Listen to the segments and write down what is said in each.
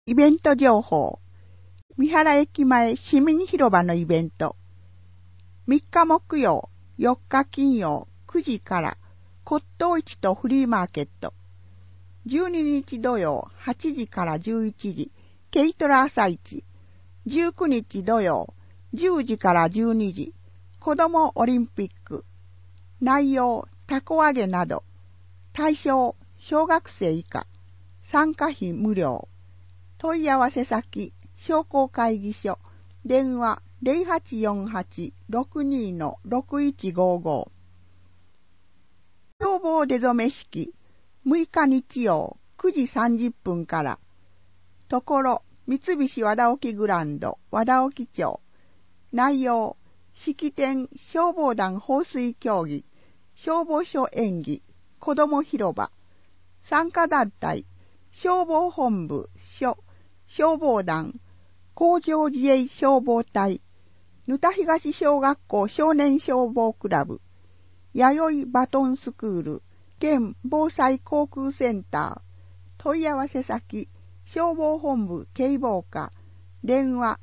イベント情報。三原駅前市民広場のイベント。3日木曜、4日金曜9時から骨董市とフリーマーケット。12日土曜8時から11時、軽トラ朝市。19日土曜10時から12時、子どもオリンピック。内容、たこ揚げなど。対象、小学生以下。参加費無料。問い合わせ先、商工会議所。電話 0848-62-6155。消防出初め式、6日日曜9時30分から。ところ、三菱和田沖グランド、和田沖町。内容、式典消防団放水競技、消防署演技、子ども広場。参加団体、消防本部、署、消防団、工場自衛消防隊、沼田東小学校少年消防クラブ、弥生バトンスクール、県防災航空センター。問い合わせ先、消防本部警防課。電話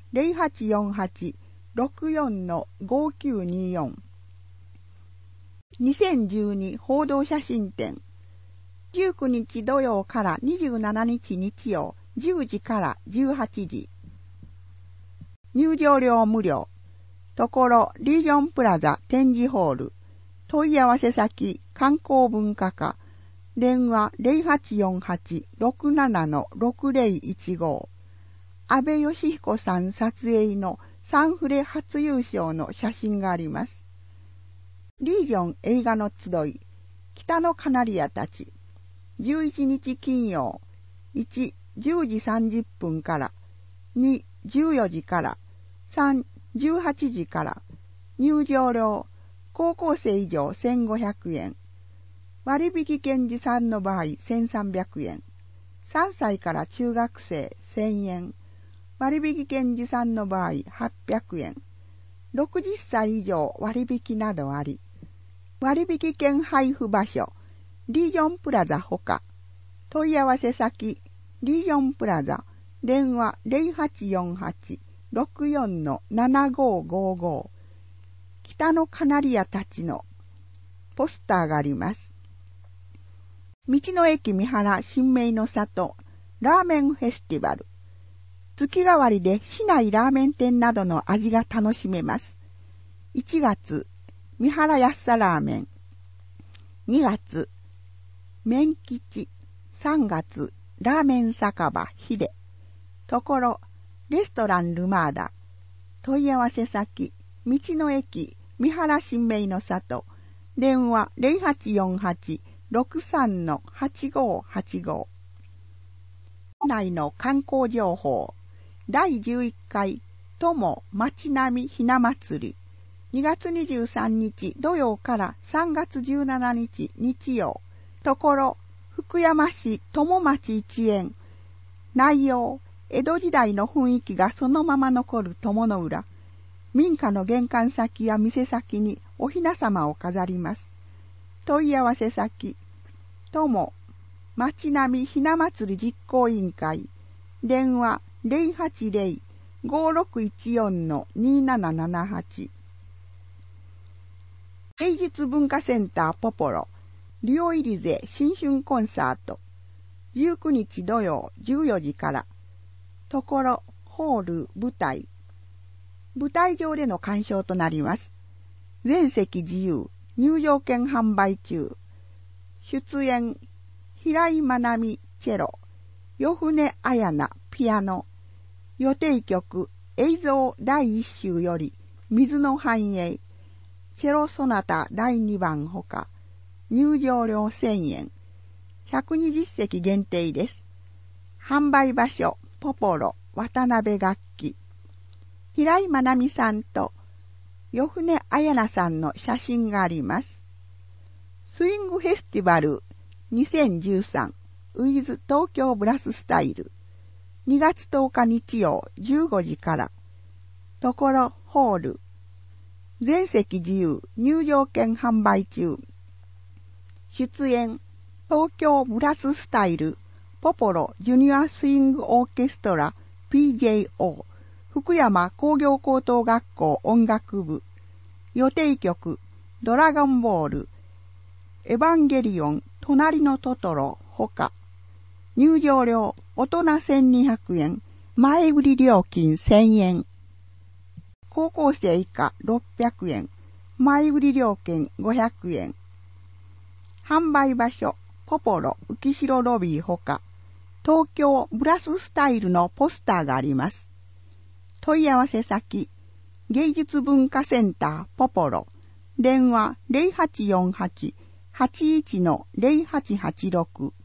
0848-64-5924。2012報道写真展。19日土曜から27日日曜10時から18時。入場料無料。ところリージョンプラザ展示ホール。問い合わせ先観光文化課。電話 0848-67-6015。安倍義彦さん撮影のサンフレ初優勝の写真があります。リージョン映画の集い。北のカナリアたち。11日金曜。1、10時30分から。2、14時から。3、18時から。入場料。高校生以上1500円。割引券持参の場合1300円。3歳から中学生1000円。割引券持参の場合800円。60歳以上割引などあり。割引券配布場所。リージョンプラザほか。問い合わせ先。リージョンプラザ。電話 0848-64-7555。北のカナリアたちのポスターがあります。道の駅三原新名の里ラーメンフェスティバル。月替わりで市内ラーメン店などの味が楽しめます。1月、三原安さラーメン。2月、麺吉。3月、ラーメン酒場ひで。ところ、レストランルマーダ。問い合わせ先、道の駅三原新名の里。電話 0848-63-8585。内の観光情報。第11回友町並みひな祭り。2月23日土曜から3月17日日曜。ところ、福山市友町一円。内容、江戸時代の雰囲気がそのまま残る友の浦。民家の玄関先や店先にお雛様を飾ります。問い合わせ先、友町並みひな祭り実行委員会。電話 080-5614-2778。芸術文化センターポポロ。リオイリゼ新春コンサート。19日土曜14時から。ところ、ホール、舞台。舞台上での鑑賞となります。全席自由、入場券販売中。出演、平井まなみ、チェロ。与船彩菜、ピアノ。予定曲、映像第1集より、水の繁栄。チェロソナタ第2番ほか。入場料1000円。120席限定です。販売場所、ポポロ、渡辺楽器。平井まなみさんと、与船彩菜さんの写真があります。スイングフェスティバル2013 with 東京ブラススタイル。2月10日日曜15時から。ところ、ホール。全席自由、入場券販売中。出演、東京ブラススタイル、 ポポロジュニアスイングオーケストラ PJO 福山工業高等学校音楽部予定曲ドラゴンボールエヴァンゲリオン隣のトトロほか入場料大人1200円前売り料金1000円高校生以下600円前売り料金500円販売場所ポポロ浮城ロビーほか東京ブラススタイルのポスターがあります。問い合わせ先芸術文化センターポポロ電話 0848-81-0886